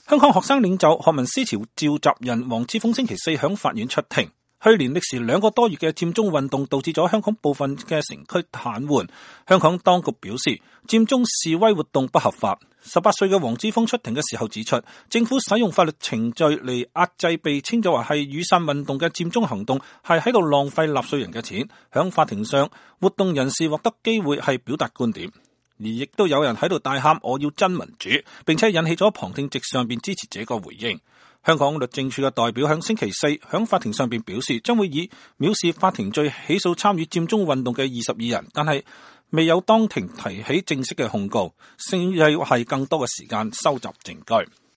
香港學生領袖學民思潮召集人黃之鋒星期四響法院出庭。去年歷時2個多月嘅佔中運動導致咗香港部分嘅城區癱瘓。香港當局表示，佔中示威活動不合法。18歲嘅黃之鋒出庭嘅時候指出，政府使用法律程序嚟壓制被稱作為係雨傘運動嘅佔中行動，係喺度浪費納稅人嘅錢。響法庭上，活動人士獲得機會係表達觀點。而亦都有人喺度大喊我要真民主，並且引起咗旁聽席上邊支持者個回應。香港律政處嘅代表響星期四響法庭上邊表示，將會以藐視法庭罪起訴參與佔中運動嘅22人，但係未有當庭提起正式嘅控告，需要係更多嘅時間收集證據。